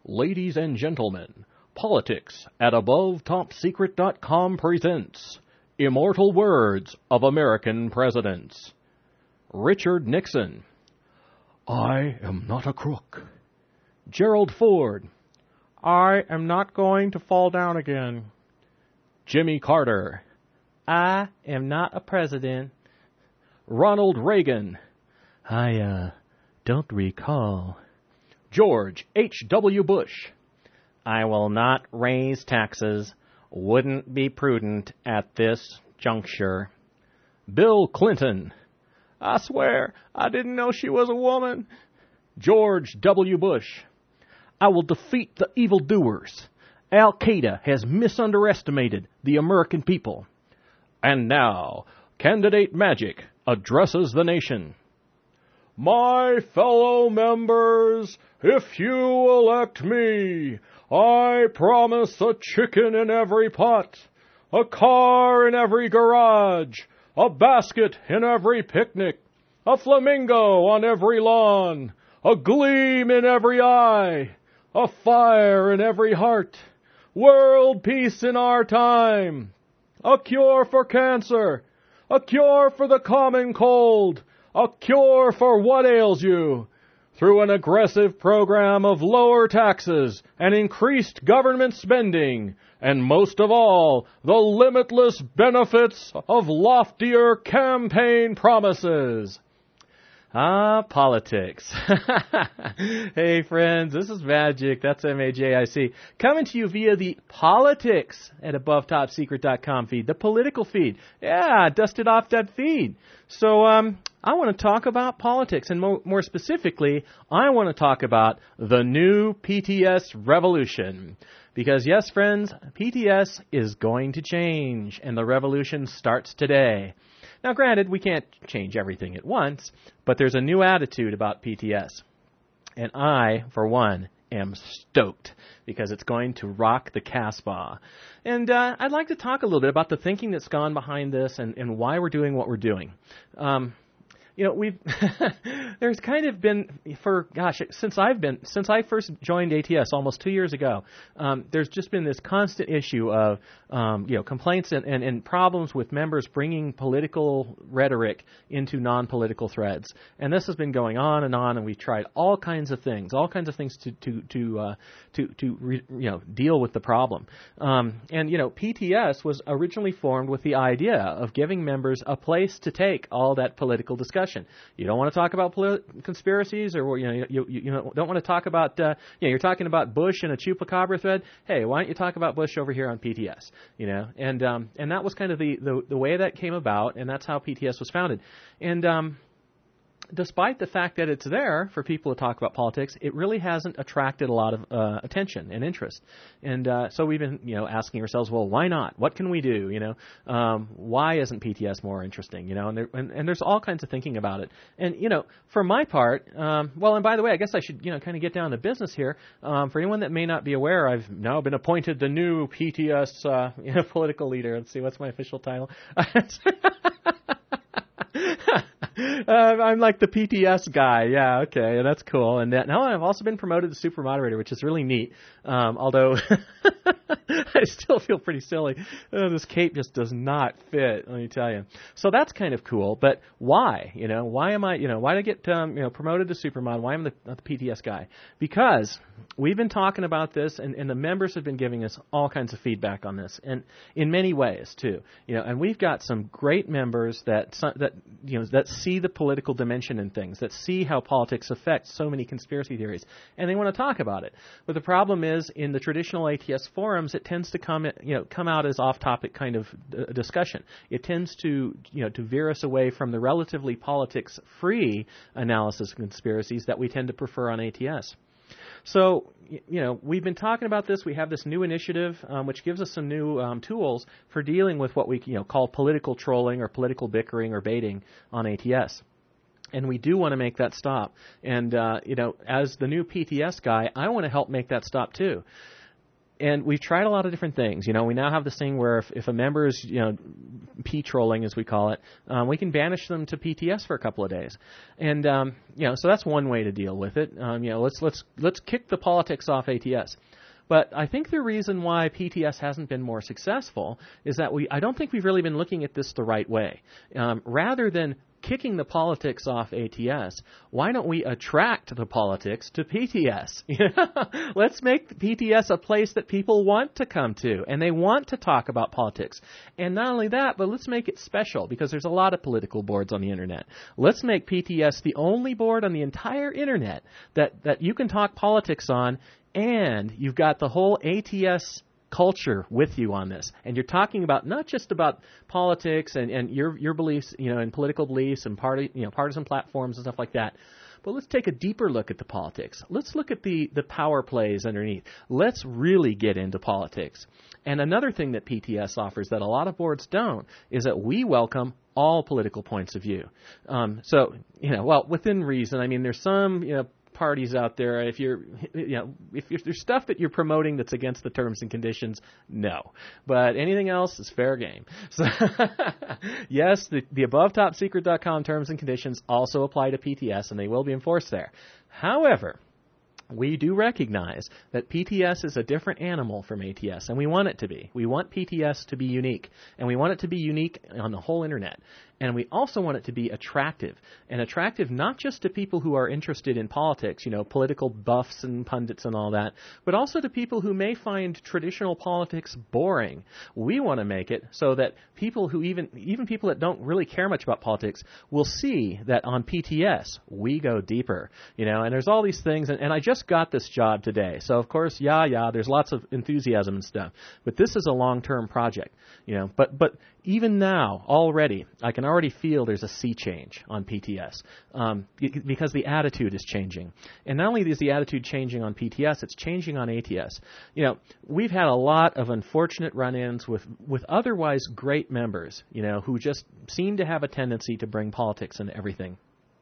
Ladies and gentlemen, Politics at AboveTopSecret.com presents Immortal Words of American Presidents. Richard Nixon. I am not a crook. Gerald Ford. I am not going to fall down again. Jimmy Carter. I am not a president. Ronald Reagan. I don't recall. George H.W. Bush. I will not raise taxes. Wouldn't be prudent at this juncture. Bill Clinton. I swear, I didn't know she was a woman. George W. Bush. I will defeat the evildoers. Al-Qaeda has misunderestimated the American people. And now, Candidate Magic addresses the nation. My fellow members, if you elect me, I promise a chicken in every pot, a car in every garage, a basket in every picnic, a flamingo on every lawn, a gleam in every eye, a fire in every heart, world peace in our time, a cure for cancer, a cure for the common cold, a cure for what ails you, through an aggressive program of lower taxes and increased government spending, and most of all, the limitless benefits of loftier campaign promises. Politics. Hey, friends, this is Magic. That's M-A-J-I-C. Coming to you via the Politics at AboveTopSecret.com feed, the political feed. Yeah, dusted off that feed. So, I want to talk about politics, and more specifically, I want to talk about the new PTS revolution. Because, yes, friends, PTS is going to change, and the revolution starts today. Now, granted, we can't change everything at once, but there's a new attitude about PTS. And I, for one, am stoked because it's going to rock the Casbah. And I'd like to talk a little bit about the thinking that's gone behind this and why we're doing what we're doing. There's kind of been, since I first joined ATS almost 2 years ago, there's just been this constant issue of, complaints and problems with members bringing political rhetoric into non-political threads. And this has been going on, and we've tried all kinds of things to deal with the problem. PTS was originally formed with the idea of giving members a place to take all that political discussion. You don't want to talk about conspiracies, or you don't want to talk about you're talking about Bush and a chupacabra thread. Hey, why don't you talk about Bush over here on PTS? And that was kind of the way that came about, and that's how PTS was founded. And despite the fact that it's there for people to talk about politics, it really hasn't attracted a lot of attention and interest. And so we've been, asking ourselves, well, why not? What can we do? Why isn't PTS more interesting? And there's all kinds of thinking about it. And for my part, and by the way, I guess I should kind of get down to business here. For anyone that may not be aware, I've now been appointed the new PTS political leader. Let's see, what's my official title? I'm like the PTS guy. Yeah, okay, that's cool. And now I've also been promoted to super moderator, which is really neat. Although I still feel pretty silly. This cape just does not fit, let me tell you. So that's kind of cool. But why? Why am I? Why did I get promoted to super mod? Why am I not the PTS guy? Because we've been talking about this, and the members have been giving us all kinds of feedback on this, and in many ways too. And we've got some great members that see the political dimension in things, that see how politics affects so many conspiracy theories, and they want to talk about it. But the problem is, in the traditional ATS forums, it tends to come out as off-topic kind of discussion. It tends to veer us away from the relatively politics-free analysis of conspiracies that we tend to prefer on ATS. So, we've been talking about this. We have this new initiative, which gives us some new tools for dealing with what we call political trolling or political bickering or baiting on ATS. And we do want to make that stop. And, as the new PTS guy, I want to help make that stop too. And we've tried a lot of different things. We now have this thing where if a member is, P-trolling, as we call it, we can banish them to PTS for a couple of days. And, so that's one way to deal with it. Let's kick the politics off ATS. But I think the reason why PTS hasn't been more successful is that I don't think we've really been looking at this the right way. Rather than kicking the politics off ATS, why don't we attract the politics to PTS? Let's make PTS a place that people want to come to, and they want to talk about politics. And not only that, but let's make it special, because there's a lot of political boards on the Internet. Let's make PTS the only board on the entire Internet that you can talk politics on, and you've got the whole ATS culture with you on this, and you're talking about not just about politics and your beliefs, and political beliefs and partisan platforms and stuff like that, but let's take a deeper look at the politics. Let's look at the power plays underneath. Let's really get into politics. And another thing that PTS offers that a lot of boards don't is that we welcome all political points of view. Within reason. I mean, there's some parties out there. If there's stuff that you're promoting that's against the terms and conditions, no. But anything else is fair game. So yes, the above topsecret.com terms and conditions also apply to PTS, and they will be enforced there. However, we do recognize that PTS is a different animal from ATS, and we want it to be. We want PTS to be unique, and we want it to be unique on the whole Internet. And we also want it to be attractive, and attractive not just to people who are interested in politics, political buffs and pundits and all that, but also to people who may find traditional politics boring. We want to make it so that people who even people that don't really care much about politics will see that on PTS we go deeper, and there's all these things, and I just got this job today. So of course, there's lots of enthusiasm and stuff, but this is a long-term project, but even now, already, I can already feel there's a sea change on PTS because the attitude is changing. And not only is the attitude changing on PTS, it's changing on ATS. We've had a lot of unfortunate run-ins with otherwise great members, who just seem to have a tendency to bring politics into everything.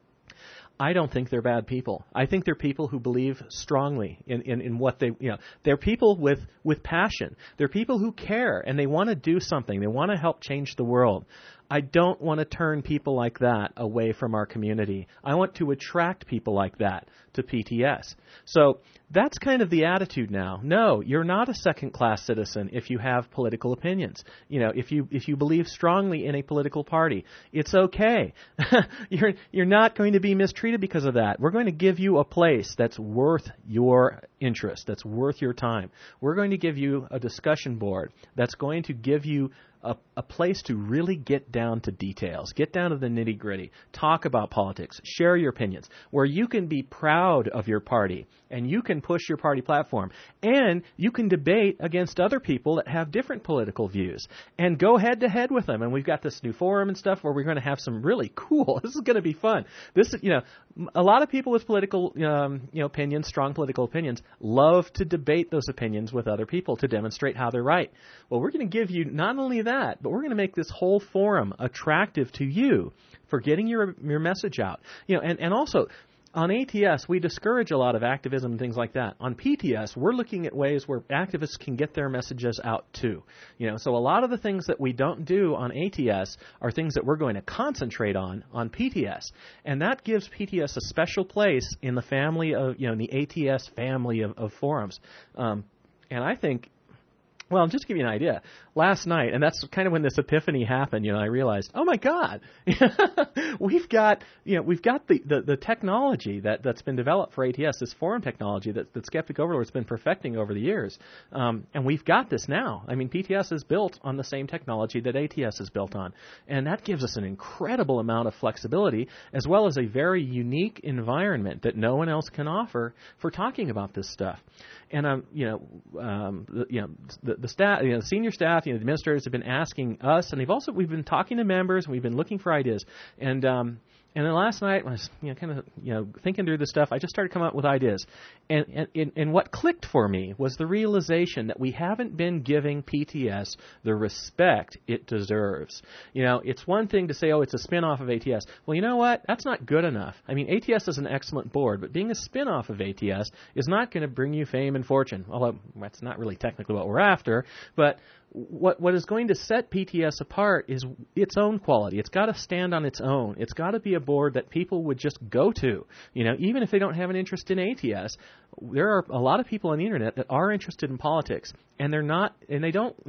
I don't think they're bad people. I think they're people who believe strongly in what they're people with passion. They're people who care, and they want to do something. They want to help change the world. I don't want to turn people like that away from our community. I want to attract people like that to PTS. So that's kind of the attitude now. No, you're not a second-class citizen if you have political opinions. If you believe strongly in a political party, it's okay. You're not going to be mistreated because of that. We're going to give you a place that's worth your interest, that's worth your time. We're going to give you a discussion board that's going to give you a place to really get down to details, get down to the nitty-gritty, talk about politics, share your opinions, where you can be proud of your party and you can push your party platform and you can debate against other people that have different political views and go head-to-head with them. And we've got this new forum and stuff where we're going to have some really cool, this is going to be fun. This is, a lot of people with political, opinions, strong political opinions, love to debate those opinions with other people to demonstrate how they're right. Well, we're going to give you not only that, but we're going to make this whole forum attractive to you for getting your message out. And also, on ATS, we discourage a lot of activism and things like that. On PTS, we're looking at ways where activists can get their messages out too. So a lot of the things that we don't do on ATS are things that we're going to concentrate on PTS. And that gives PTS a special place in the family of, in the ATS family of forums. And I think, well, just to give you an idea, last night, and that's kind of when this epiphany happened, I realized, oh my God, we've got the technology that's been developed for ATS, this forum technology that Skeptic Overlord's been perfecting over the years, and we've got this now. I mean, PTS is built on the same technology that ATS is built on, and that gives us an incredible amount of flexibility as well as a very unique environment that no one else can offer for talking about this stuff. And the staff, the senior staff, the administrators have been asking us, and we've been talking to members, and we've been looking for ideas. And And then last night, when I was kind of thinking through this stuff, I just started coming up with ideas. And what clicked for me was the realization that we haven't been giving PTS the respect it deserves. It's one thing to say, oh, it's a spin-off of ATS. Well, you know what? That's not good enough. I mean, ATS is an excellent board, but being a spin-off of ATS is not going to bring you fame and fortune. Although that's not really technically what we're after, but what is going to set PTS apart is its own quality. It's got to stand on its own. It's got to be a board that people would just go to. Even if they don't have an interest in ATS, there are a lot of people on the internet that are interested in politics, and they're not even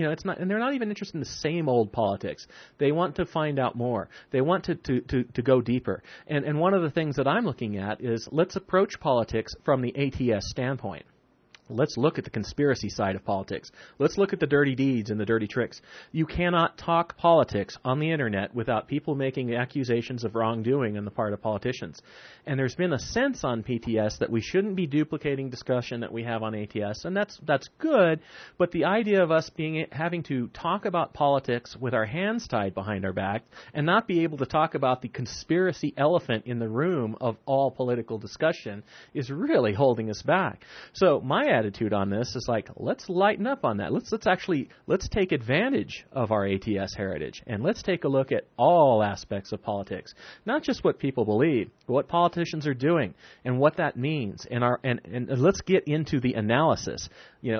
interested in the same old politics. They want to find out more. They want to go deeper. And one of the things that I'm looking at is let's approach politics from the ATS standpoint. Let's look at the conspiracy side of politics. Let's look at the dirty deeds and the dirty tricks. You cannot talk politics on the internet without people making accusations of wrongdoing on the part of politicians. And there's been a sense on PTS that we shouldn't be duplicating discussion that we have on ATS, and that's good, but the idea of us having to talk about politics with our hands tied behind our back and not be able to talk about the conspiracy elephant in the room of all political discussion is really holding us back. So my attitude on this is like, let's lighten up on that. Let's take advantage of our ATS heritage, and let's take a look at all aspects of politics, not just what people believe, but what politicians are doing and what that means. And let's get into the analysis.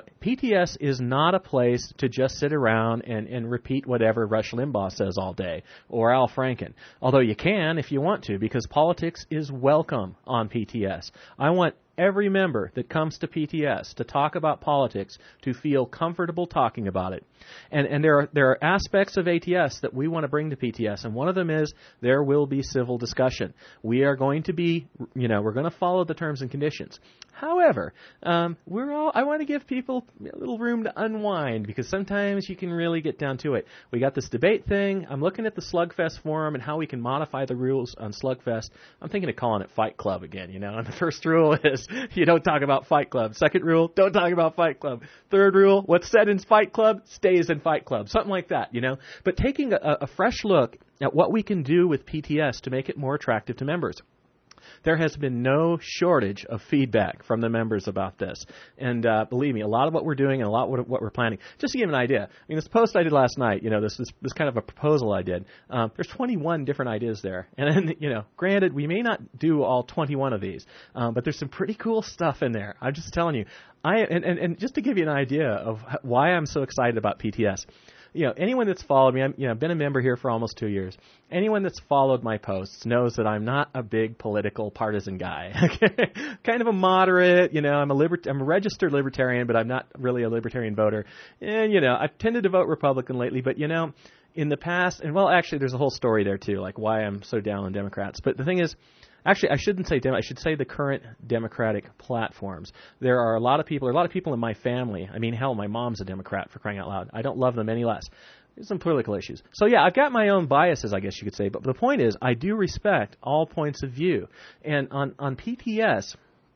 PTS is not a place to just sit around and repeat whatever Rush Limbaugh says all day or Al Franken. Although you can if you want to, because politics is welcome on PTS. I want every member that comes to PTS to talk about politics to feel comfortable talking about it. And there are aspects of ATS that we want to bring to PTS, and one of them is there will be civil discussion. We are going to be, we're going to follow the terms and conditions. However, I want to give people a little room to unwind, because sometimes you can really get down to it. We got this debate thing. I'm looking at the Slugfest forum and how we can modify the rules on Slugfest. I'm thinking of calling it Fight Club again, And the first rule is you don't talk about Fight Club. Second rule, don't talk about Fight Club. Third rule, what's said in Fight Club stays in Fight Club. Something like that, But taking a fresh look at what we can do with PTS to make it more attractive to members. There has been no shortage of feedback from the members about this. And believe me, a lot of what we're doing and a lot of what we're planning. Just to give you an idea, this post I did last night, this kind of a proposal I did, there's 21 different ideas there. And then, granted, we may not do all 21 of these, but there's some pretty cool stuff in there. I'm just telling you. And just to give you an idea of why I'm so excited about PTS, anyone that's followed me, I've been a member here for almost 2 years. Anyone that's followed my posts knows that I'm not a big political partisan guy. Kind of a moderate, I'm a registered libertarian, but I'm not really a libertarian voter. And, I've tended to vote Republican lately, but, in the past, and well, actually, there's a whole story there too, like why I'm so down on Democrats. But the thing is, actually, I shouldn't say I should say the current Democratic platforms. There are a lot of people in my family. I mean, hell, my mom's a Democrat, for crying out loud. I don't love them any less. There's some political issues. So, yeah, I've got my own biases, I guess you could say. But the point is, I do respect all points of view. And on PTS...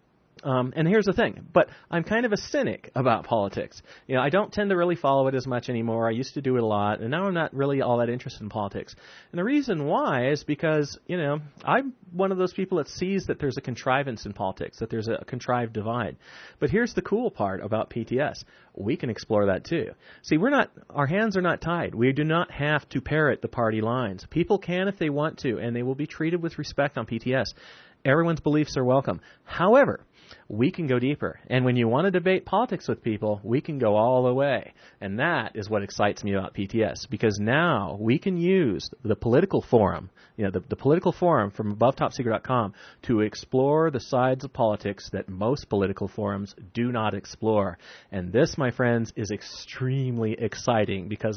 and here's the thing, but I'm kind of a cynic about politics. I don't tend to really follow it as much anymore. I used to do it a lot, and now I'm not really all that interested in politics. And the reason why is because, I'm one of those people that sees that there's a contrivance in politics, that there's a contrived divide. But here's the cool part about PTS. We can explore that too. See, our hands are not tied. We do not have to parrot the party lines. People can if they want to, and they will be treated with respect on PTS. Everyone's beliefs are welcome. However, we can go deeper. And when you want to debate politics with people, we can go all the way. And that is what excites me about PTS, because now we can use the political forum, the political forum from AboveTopSecret.com to explore the sides of politics that most political forums do not explore. And this, my friends, is extremely exciting, because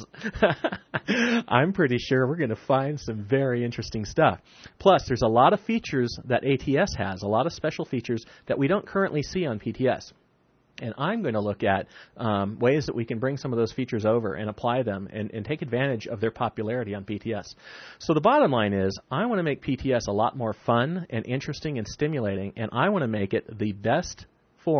I'm pretty sure we're going to find some very interesting stuff. Plus, there's a lot of features that ATS has, a lot of special features that we don't currently see on PTS. And I'm going to look at ways that we can bring some of those features over and apply them and take advantage of their popularity on PTS. So the bottom line is, I want to make PTS a lot more fun and interesting and stimulating, and I want to make it the best forum for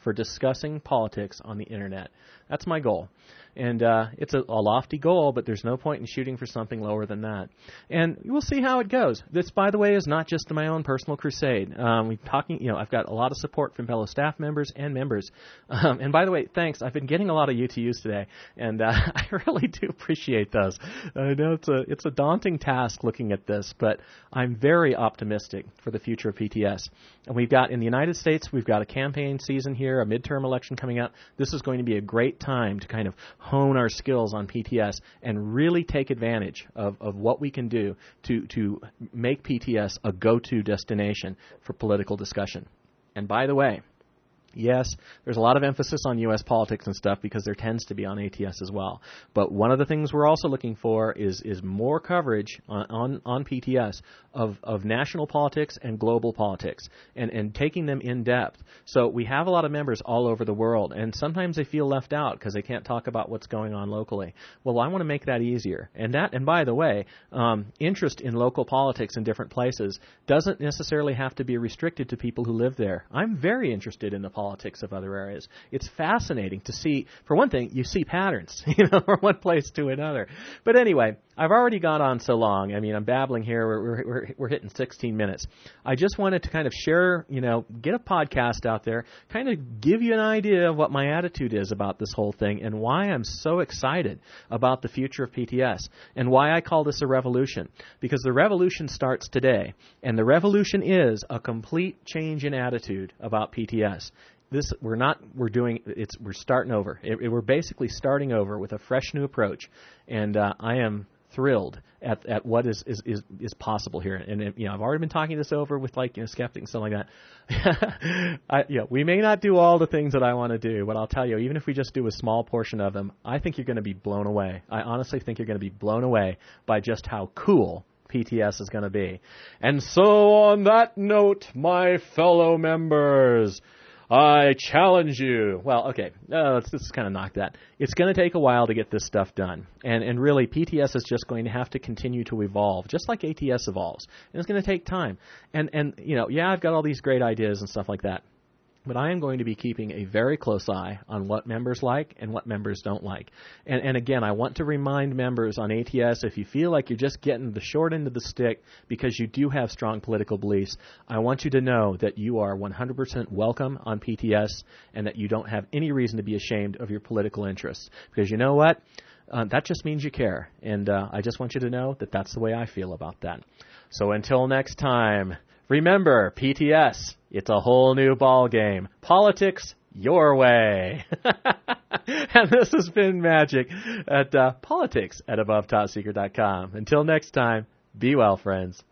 for discussing politics on the internet. That's my goal. And it's a lofty goal, but there's no point in shooting for something lower than that. And we'll see how it goes. This, by the way, is not just my own personal crusade. I've got a lot of support from fellow staff members and members. And by the way, thanks. I've been getting a lot of UTUs today, and I really do appreciate those. I know it's a daunting task looking at this, but I'm very optimistic for the future of PTS. And we've got, in the United States, we've got a campaign season here, a midterm election coming up. This is going to be a great time to kind of hone our skills on PTS and really take advantage of what we can do to make PTS a go-to destination for political discussion. And by the way, yes, there's a lot of emphasis on U.S. politics and stuff because there tends to be on ATS as well. But one of the things we're also looking for is more coverage on PTS of national politics and global politics and taking them in depth. So we have a lot of members all over the world, and sometimes they feel left out because they can't talk about what's going on locally. Well, I want to make that easier. And by the way, interest in local politics in different places doesn't necessarily have to be restricted to people who live there. I'm very interested in the politics of other areas. It's fascinating to see. For one thing, you see patterns, from one place to another. But anyway, I've already gone on so long. I mean, I'm babbling here. We're hitting 16 minutes. I just wanted to kind of share, get a podcast out there, kind of give you an idea of what my attitude is about this whole thing and why I'm so excited about the future of PTS and why I call this a revolution. Because the revolution starts today, and the revolution is a complete change in attitude about PTS. We're starting over. We're basically starting over with a fresh new approach, and I am thrilled at what is possible here. And I've already been talking this over with skeptics and stuff like that. We may not do all the things that I want to do, but I'll tell you, even if we just do a small portion of them, I think you're going to be blown away. I honestly think you're going to be blown away by just how cool PTS is going to be. And so on that note, my fellow members, I challenge you. Well, okay, let's just kind of knock that. It's going to take a while to get this stuff done. And really, PTS is just going to have to continue to evolve, just like ATS evolves. And it's going to take time. And I've got all these great ideas and stuff like that. But I am going to be keeping a very close eye on what members like and what members don't like. And again, I want to remind members on ATS, if you feel like you're just getting the short end of the stick because you do have strong political beliefs, I want you to know that you are 100% welcome on PTS and that you don't have any reason to be ashamed of your political interests. Because you know what? That just means you care. And I just want you to know that that's the way I feel about that. So until next time, remember, PTS, it's a whole new ball game. Politics your way. And this has been Magic at politics at AboveTopSecret.com. Until next time, be well, friends.